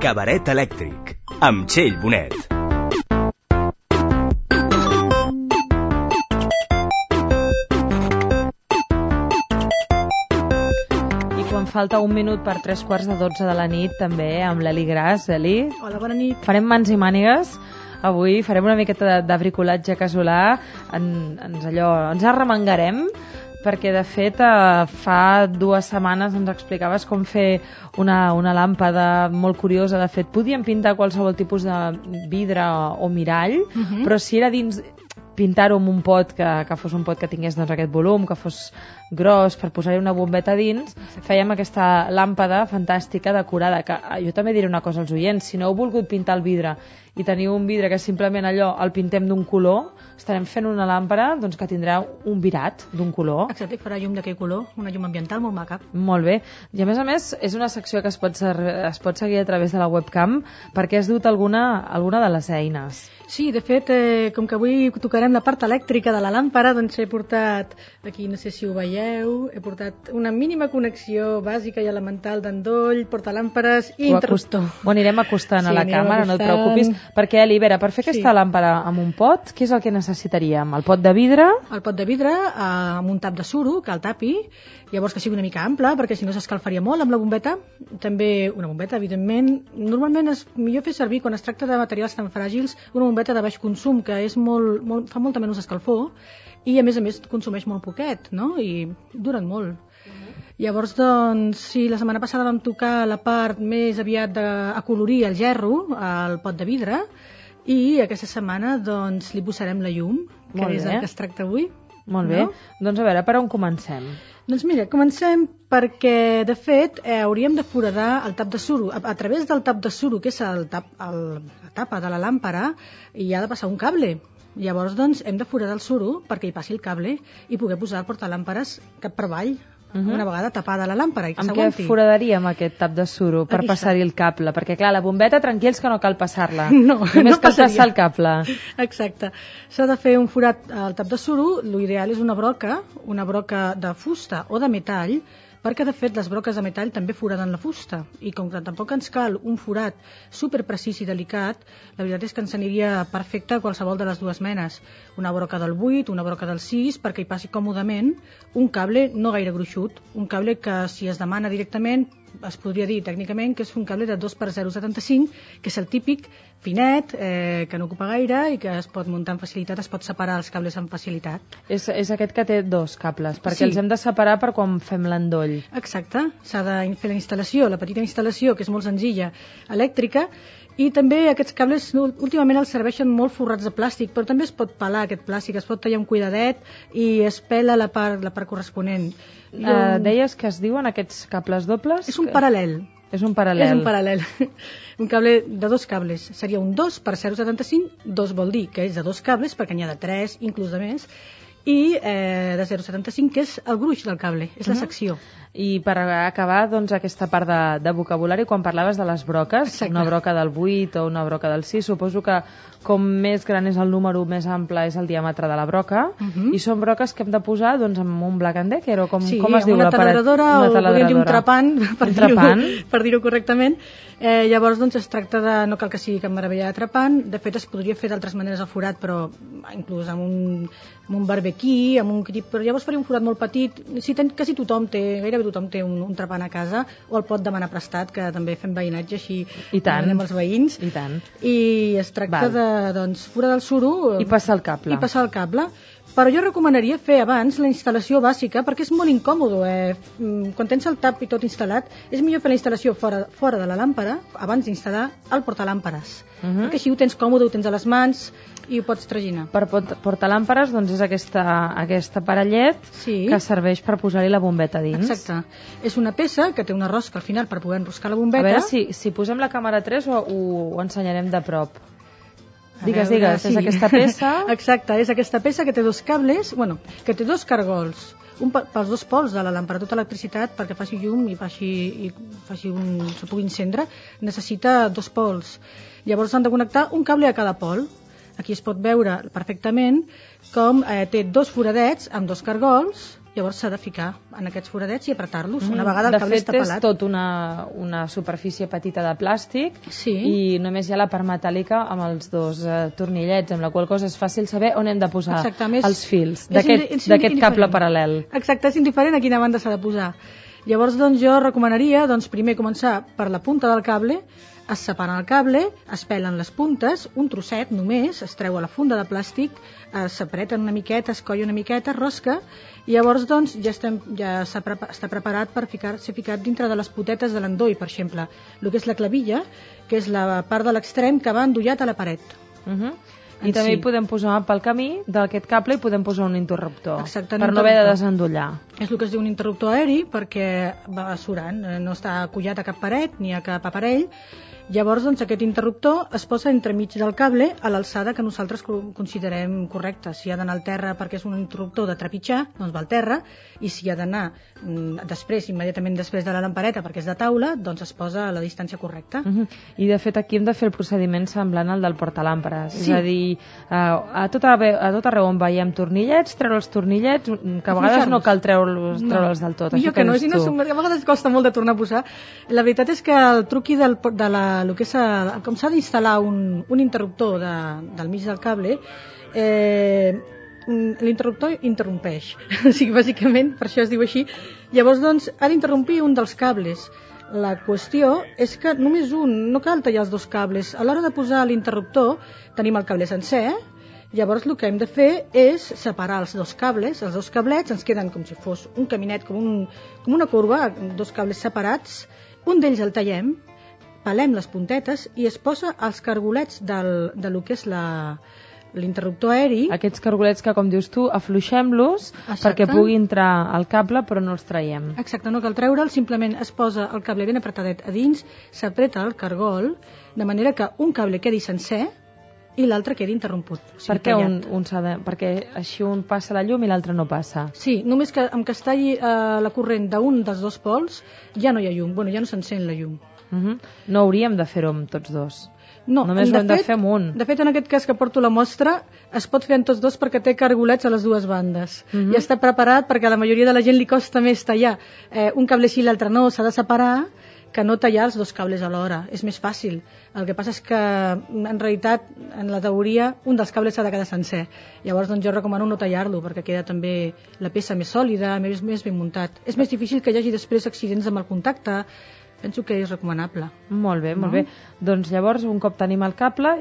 Cabaret elèctric, amb Txell Bonet. I quan falta un minut per 3:45 de la nit, també amb l'Eli Gras. Eli? Hola, bona nit. Farem mans i mànigues. Avui farem una miqueta de bricolatge casolà. Ens arremangarem, perquè de fet fa 2 setmanes ens explicaves com fer una làmpada molt curiosa. De fet, podíem pintar qualsevol tipus de vidre o mirall, però si era dins pintar-ho amb un pot que fos un pot que tingués doncs, aquest volum, que fos gros, per posar-hi una bombeta dins, fèiem aquesta làmpada fantàstica, decorada, que jo també diré una cosa als oients: si no heu volgut pintar el vidre i teniu un vidre que simplement allò el pintem d'un color, estarem fent una làmpara doncs, que tindrà un virat d'un color. Exacte, farà llum d'aquell color, una llum ambiental molt maca. Molt bé. I a més, és una secció que es pot seguir a través de la webcam, perquè has dut alguna de les eines. Sí, de fet, com que avui tocarem la part elèctrica de la làmpara, doncs he portat, aquí no sé si ho veieu, he portat una mínima connexió bàsica i elemental d'endoll, portalàmpares i interruptor. Ho anirem acostant a la càmera, no et preocupis, perquè, Eli, per fer aquesta làmpara amb un pot, què és el que necessitaríem? El pot de vidre? El pot de vidre amb un tap de suro, que el tapi, llavors que sigui una mica ample, perquè si no s'escalfaria molt amb la bombeta. També una bombeta, evidentment. Normalment és millor fer servir, quan es tracta de materials tan fràgils, una bombeta de baix consum, que és fa molta menys escalfor, i a més consumeix molt poquet, no? I duren molt. Llavors, doncs, sí, la setmana passada vam tocar la part més aviat d'acolorir el gerro, al pot de vidre, i aquesta setmana, doncs, li posarem la llum, que és el que es tracta avui. Molt bé. Doncs a veure, per on comencem? Doncs mira, comencem perquè, de fet, hauríem de foradar el tap de suro. A través del tap de suro, que és la tapa de la làmpara, hi ha de passar un cable. Llavors, doncs, hem de foradar el suro perquè hi passi el cable i poder posar el portalàmpares cap per avall, una vegada tapada la làmpara i que s'aguanti. Amb què foradaríem aquest tap de suro per passar-hi el cable? Perquè, clar, la bombeta, tranquils que no cal passar-la. Només cal passar el cable. Exacte. S'ha de fer un forat al tap de suro. L'ideal és una broca de fusta o de metall, perquè, de fet, les broques de metall també foraden la fusta. I com que tampoc ens cal un forat superprecís i delicat, la veritat és que ens aniria perfecte qualsevol de les dues menes. Una broca del 8, una broca del 6, perquè hi passi còmodament un cable no gaire gruixut, un cable que, si es demana directament, es podria dir tècnicament que és un cable de 2x0,75, que és el típic finet, que no ocupa gaire i que es pot muntar amb facilitat, es pot separar els cables amb facilitat. És aquest que té 2 cables, perquè els hem de separar per quan fem l'endoll. Exacte, s'ha de fer la instal·lació, la petita instal·lació, que és molt senzilla, elèctrica, i també aquests cables últimament els serveixen molt forrats de plàstic, però també es pot pelar aquest plàstic, es pot tallar un cuidadet i es pela la part corresponent. Deies que es diuen aquests cables dobles? És un paral·lel. És un paral·lel. És un paral·lel. Un cable de 2 cables. Seria un 2x0,75. 2 vol dir que és de 2 cables, perquè n'hi ha de 3, inclús de més. I de 0,75, que és el gruix del cable, és la secció. I per acabar, doncs, aquesta part de vocabulari, quan parlaves de les broques, una broca del 8 o una broca del 6, suposo que com més gran és el número, més ample és el diàmetre de la broca, i són broques que hem de posar doncs, amb un Black & Decker, o com es diu? Una taladradora, o podríem dir un trapant, per dir-ho correctament. Llavors, doncs, es tracta de... No cal que sigui cap meravella de trapant. De fet, es podria fer d'altres maneres el forat, però inclús amb un barbequí, amb un crip, però llavors faria un forat molt petit. Quasi tothom té, gairebé tothom té un trapant a casa, o el pot demanar prestat, que també fem veïnatge així amb els veïns. I tant. I es tracta de foradar el suro i passar el cable. Però jo recomanaria fer abans la instal·lació bàsica, perquè és molt incòmode. Quan tens el tap i tot instal·lat, és millor fer la instal·lació fora de la làmpara abans d'instal·lar el portalàmpares. Perquè així ho tens còmode, ho tens a les mans i ho pots traginar. Per portalàmpares, doncs, és aquesta parellet que serveix per posar-hi la bombeta dins. Exacte. És una peça que té una rosca al final per poder enroscar la bombeta. A veure si posem la càmera 3 o ho ensenyarem de prop. Digues, és aquesta peça... Exacte, és aquesta peça que té 2 cables, que té 2 cargols, un pels 2 pols de la làmpara, tota l'electricitat, perquè faci llum i se pugui encendre, necessita 2 pols. Llavors s'han de connectar un cable a cada pol. Aquí es pot veure perfectament com té 2 foradets amb 2 cargols llavors s'ha de ficar en aquests foradets i apretar-los una vegada el cable està pelat. De fet, és tot una superfície petita de plàstic i només hi ha la part metàl·lica amb els dos tornillets, amb la qual cosa és fàcil saber on hem de posar els fils d'aquest cable paral·lel. Exacte, és indiferent a quina banda s'ha de posar. Llavors, doncs, jo recomanaria primer començar per la punta del cable, es separen el cable, es pelen les puntes, un trosset només, es treu a la funda de plàstic, s'apreten una miqueta, es colla una miqueta, es rosca, i llavors doncs, ja està preparat per ser ficat dintre de les potetes de l'endoll, per exemple, el que és la clavilla, que és la part de l'extrem que va endollat a la paret. I també hi podem posar pel camí d'aquest cable i podem posar un interruptor per no haver de desendollar. És el que es diu un interruptor aeri perquè va surant, no està collat a cap paret ni a cap aparell. Llavors, doncs, aquest interruptor es posa entremig del cable a l'alçada que nosaltres considerem correcta. Si ha d'anar al terra perquè és un interruptor de trepitjar, doncs va al terra, i si ha d'anar immediatament després de la lampareta perquè és de taula, doncs es posa a la distància correcta. I de fet aquí hem de fer el procediment semblant al del portalàmpares, és a dir, a tot arreu on veiem tornillets, treure els tornillets, que a vegades no cal treure'ls del tot. Millor que no, si no, a vegades costa molt de tornar a posar. La veritat és que el truqui com s'ha d'instal·lar un interruptor del mig del cable, l'interruptor interrompeix, o sigui, bàsicament, per això es diu així. Llavors, doncs, ha d'interrompir un dels cables. La qüestió és que només no cal tallar els dos cables. A l'hora de posar l'interruptor, tenim el cable sencer, llavors el que hem de fer és separar els dos cables, els dos cablets ens queden com si fos un caminet, com una corba, dos cables separats, un d'ells el tallem, pelem les puntetes i es posa als cargolets de lo que és l'interruptor aeri. Aquests cargolets que, com dius tu, afluixem-los perquè pugui entrar al cable però no els traiem. Exacte, no cal treure'l, simplement es posa el cable ben apretadet a dins, s'apreta el cargol, de manera que un cable quedi sencer i l'altre quedi interromput. Per què perquè així un passa la llum i l'altre no passa? Sí, només que amb que es talli la corrent d'un dels dos pols ja no hi ha llum, ja no s'encén la llum. No hauríem de fer-ho amb tots dos. No, només ho hem de fer amb un. De fet, en aquest cas que porto la mostra, es pot fer en tots dos perquè té cargolets a les dues bandes. I està preparat perquè a la majoria de la gent li costa més tallar un cable així i l'altre no, s'ha de separar, que no tallar els dos cables alhora. És més fàcil. El que passa és que, en realitat, en la teoria, un dels cables s'ha de quedar sencer. Llavors, doncs, jo recomano no tallar-lo, perquè queda també la peça més sòlida, més ben muntat. És més difícil que hi hagi després accidents amb el contacte. Penso que és recomanable. Molt bé, molt bé. Doncs llavors, un cop tenim el cable,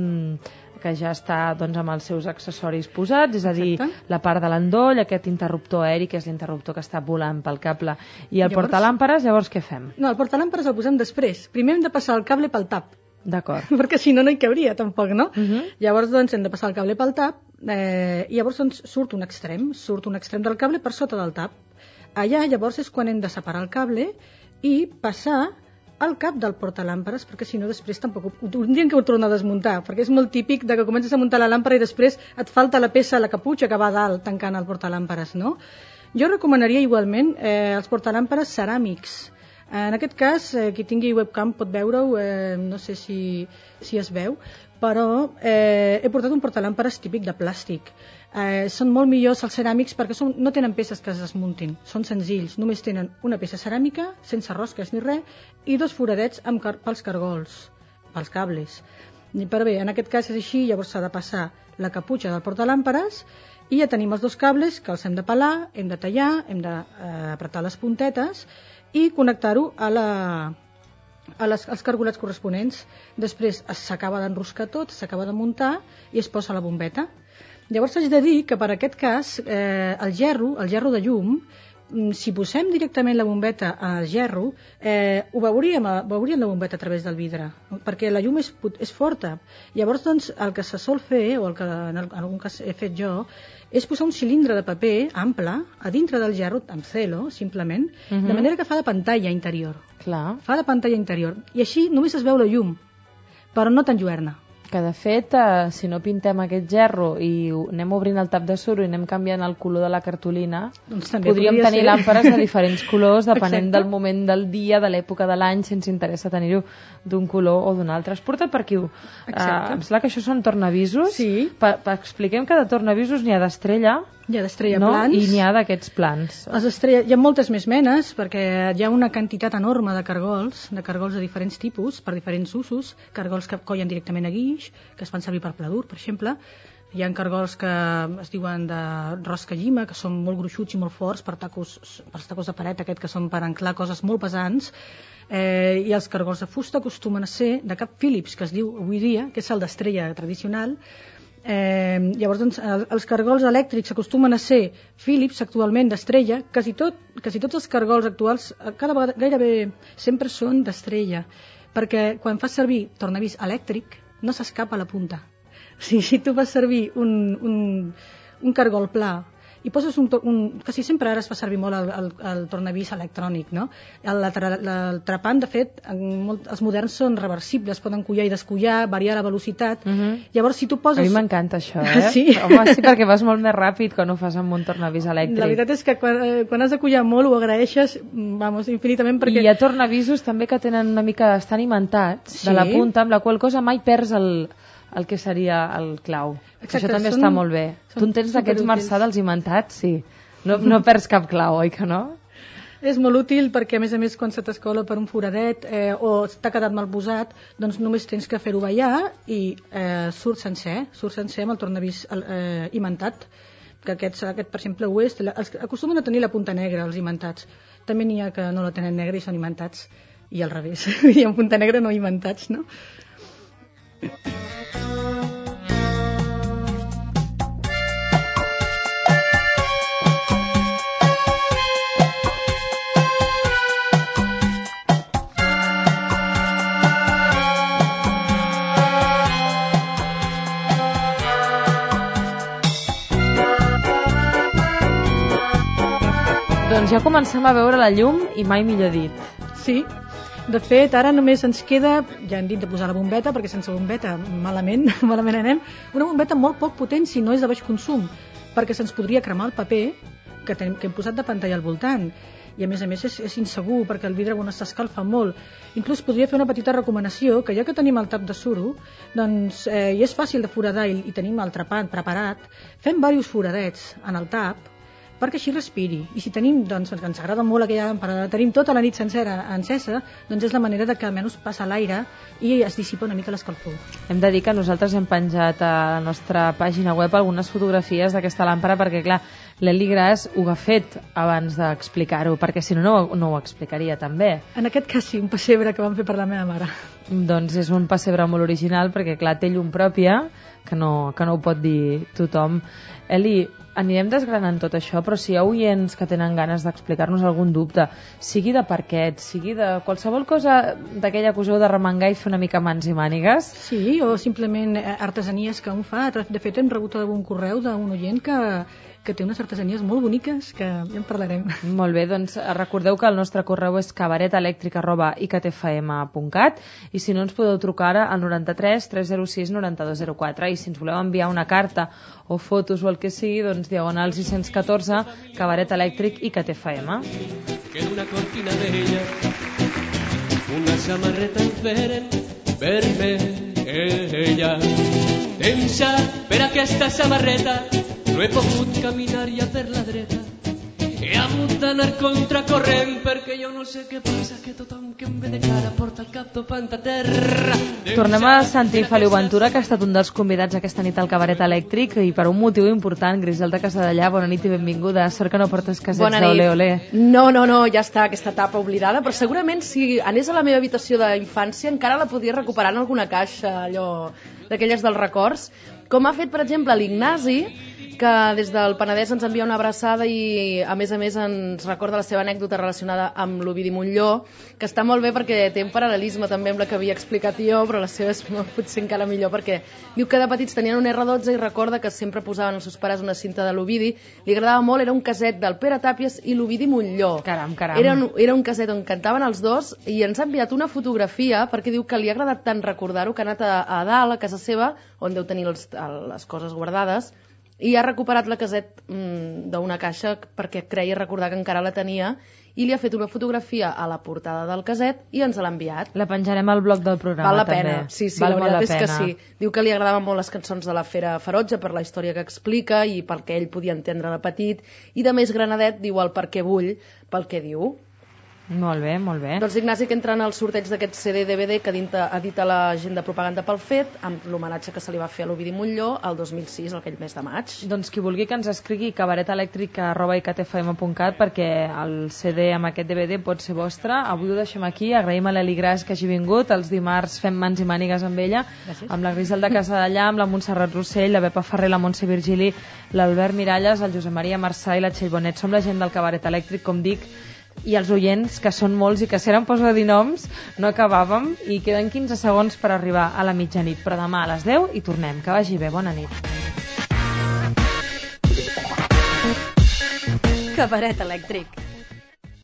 que ja està amb els seus accessoris posats, és a dir, la part de l'endoll, aquest interruptor aeri, que és l'interruptor que està volant pel cable, i el portalàmpares, llavors què fem? No, el portalàmpares el posem després. Primer hem de passar el cable pel tap. D'acord. Perquè si no, no hi cabria, tampoc, no? Llavors, doncs, hem de passar el cable pel tap, i llavors doncs, surt un extrem del cable per sota del tap. Allà, llavors, és quan hem de separar el cable i passar al cap del portalàmpares, perquè si no després tampoc ho tindríem que tornar a desmuntar, perquè és molt típic de que comences a muntar la làmpara i després et falta la peça, la caputxa que va a dalt tancant el portalàmpares, no? Jo recomanaria igualment els portalàmpares ceràmics. En aquest cas, qui tingui webcam pot veure-ho, no sé si es veu, però he portat un portalàmpares típic de plàstic. Són molt millors els ceràmics perquè no tenen peces que es desmuntin, són senzills, només tenen una peça ceràmica, sense rosques ni res, i dos foradets pels cargols, pels cables. Però bé, en aquest cas és així, llavors s'ha de passar la caputxa del portalàmpares i ja tenim els dos cables que els hem de pelar, hem de tallar, hem d'apretar les puntetes i connectar-ho als cargolets corresponents. Després s'acaba d'enroscar tot, s'acaba de muntar i es posa la bombeta. Llavors haig de dir que per aquest cas el gerro de llum, si posem directament la bombeta al gerro, ho veuríem la bombeta a través del vidre, perquè la llum és forta. Llavors, doncs, el que se sol fer, o el que en algun cas he fet jo, és posar un cilindre de paper ample a dintre del gerro, amb celo, simplement, de manera que fa de pantalla interior. Clar. Fa de pantalla interior. I així només es veu la llum, però no t'enlluerna. Que de fet, si no pintem aquest gerro i anem obrint el tap de suro i anem canviant el color de la cartolina, doncs podríem tenir làmperes de diferents colors depenent del moment del dia, de l'època de l'any, si ens interessa tenir-ho d'un color o d'un altre. Has portat per aquí? Em sembla que això són tornavisos. Sí. Expliquem que de tornavisos n'hi ha d'estrella, Hi ha d'estrella no? plans. I n'hi ha d'aquests plans. Les estrelles, hi ha moltes més menes, perquè hi ha una quantitat enorme de cargols de diferents tipus, per diferents usos. Cargols que collen directament a guix, que es fan servir per pladur, per exemple. Hi ha cargols que es diuen de rosca llima, que són molt gruixuts i molt forts per tacos de paret, aquest que són per anclar coses molt pesants. I els cargols de fusta acostumen a ser de cap Phillips, que es diu avui dia, que és el d'estrella tradicional. Llavors, doncs, els cargols elèctrics acostumen a ser Philips actualment d'estrella. Quasi tots els cargols actuals cada vegada, gairebé sempre són d'estrella, perquè quan fas servir tornavís elèctric no s'escapa la punta. O sigui, si tu fas servir un cargol pla i poses quasi sempre ara es fa servir molt el tornavís electrònic, no? El trepant, de fet, els moderns són reversibles, poden collar i descollar, variar la velocitat. Llavors, si tu poses... A mi m'encanta això, Sí? Home, sí, perquè vas molt més ràpid quan ho fas amb un tornavís elèctric. La veritat és que quan has de collar molt ho agraeixes, infinitament, perquè... I hi ha tornavisos també que tenen una mica, estan imantats de la punta, amb la qual cosa mai perds el que seria el clau. Exacte, això també està molt bé. Tu en tens d'aquests Marçà dels imantats? Sí. No perds cap clau, oi que no? És molt útil perquè, a més, quan se t'escola per un foradet o t'ha quedat mal posat, doncs només tens que fer-ho ballar i surt sencer amb el tornavís imantat, que aquest, per exemple, ho és. Acostumen a tenir la punta negra, els imantats. També n'hi ha que no la tenen negra i són imantats, i al revés. I amb punta negra no imantats, no? Doncs ja comencem a veure la llum i mai millor dit. Sí, de fet, ara només ens queda, ja hem dit de posar la bombeta, perquè sense bombeta malament anem, una bombeta molt poc potent si no és de baix consum, perquè se'ns podria cremar el paper que hem posat de pantalla al voltant. I a més és insegur, perquè el vidre quan s'escalfa molt. Inclús podria fer una petita recomanació, que ja que tenim el tap de suro, doncs, i és fàcil de foradar i tenim el trepant preparat, fem diversos foradets en el tap, perquè així respiri. I si tenim, doncs, que ens agrada molt aquella làmpada, tenim tota la nit sencera encesa, doncs és la manera de que almenys passa l'aire i es dissipa una mica l'escalfor. Hem de dir que nosaltres hem penjat a la nostra pàgina web algunes fotografies d'aquesta làmpada, perquè, clar, l'Eli Gras ho ha fet abans d'explicar-ho, perquè si no ho explicaria també. En aquest cas sí, un pessebre que vam fer per la meva mare. Doncs és un pessebre molt original, perquè, clar, té llum pròpia, que no ho pot dir tothom. Eli, anirem desgranant tot això, però si hi ha oients que tenen ganes d'explicar-nos algun dubte, sigui de parquet, sigui de qualsevol cosa d'aquella que us heu de remengar i fer una mica mans i mànigues. Sí, o simplement artesanies que un fa. De fet, hem rebut algun correu d'un oient que té unes artesanies molt boniques, que ja en parlarem. Molt bé, doncs recordeu que el nostre correu és cabaretelectric@ictfm.cat i si no ens podeu trucar al 93 306 9204 i si ens voleu enviar una carta o fotos o el que sigui, doncs diagonal 614 Cabaret Elèctric ICTFM. Que una cortina d'ella, una samarreta inferen vermella. Tensa per aquesta samarreta no he pogut caminar ja per la dreta. He hagut d'anar contracorrent perquè jo no sé què passa, que tothom que em ve de cara porta el cap topant a terra. Tornem a Santi Feliu Ventura, que ha estat un dels convidats aquesta nit al Cabaret Elèctric i per un motiu important. Griselda Casadellà, bona nit i benvinguda. Sort que no portes casets d'Ole Ole. No, ja està aquesta etapa oblidada, però segurament si anés a la meva habitació d'infància encara la podria recuperar en alguna caixa, allò d'aquelles dels records, com ha fet, per exemple, l'Ignasi, que des del Penedès ens envia una abraçada i a més ens recorda la seva anècdota relacionada amb l'Ovidi Montllor, que està molt bé perquè té un paral·lelisme també amb la que havia explicat jo, però la seva és potser encara millor, perquè diu que de petits tenien un R12 i recorda que sempre posaven als seus pares una cinta de l'Ovidi, li agradava molt, era un caset del Pere Tàpies i l'Ovidi Montllor. Caram. Era un caset on cantaven els dos i ens ha enviat una fotografia perquè diu que li ha agradat tant recordar-ho que ha anat a dalt, a casa seva, on deu tenir les coses guardades, i ha recuperat la caset d'una caixa perquè creia recordar que encara la tenia i li ha fet una fotografia a la portada del caset i ens l'ha enviat. La penjarem al blog del programa, Val la també. pena, sí, Val la veritat és que pena. sí. Diu que li agradaven molt les cançons de la Fera Ferotge per la història que explica i pel que ell podia entendre de petit, i de més granadet diu el perquè vull pel que diu. Molt bé, molt bé. Doncs Ignasi, que entra en el sorteig d'aquest CD-DVD que edita l'agenda propaganda pel fet, amb l'homenatge que se li va fer a l'Ovidi Montllor el 2006, aquell mes de maig. Doncs qui vulgui que ens escrigui cabaretelèctric@icatfm.cat perquè el CD amb aquest DVD pot ser vostre. Avui ho deixem aquí. Agraïm a l'Eli Gras que hagi vingut. Els dimarts fem mans i mànigues amb ella. Gràcies. Amb la Griselda Casadellà, amb la Montserrat Rossell, la Pepa Ferrer, la Montse Virgili, l'Albert Miralles, el Josep Maria Marçà i la Txell Bonet. Som la gent del Cabaret Elèctric, com dic, i els oients, que són molts i que si ara em poso a dir noms no acabàvem, i queden 15 segons per arribar a la mitjanit, però demà a les 10 i tornem. Que vagi bé, bona nit. Cabaret Elèctric.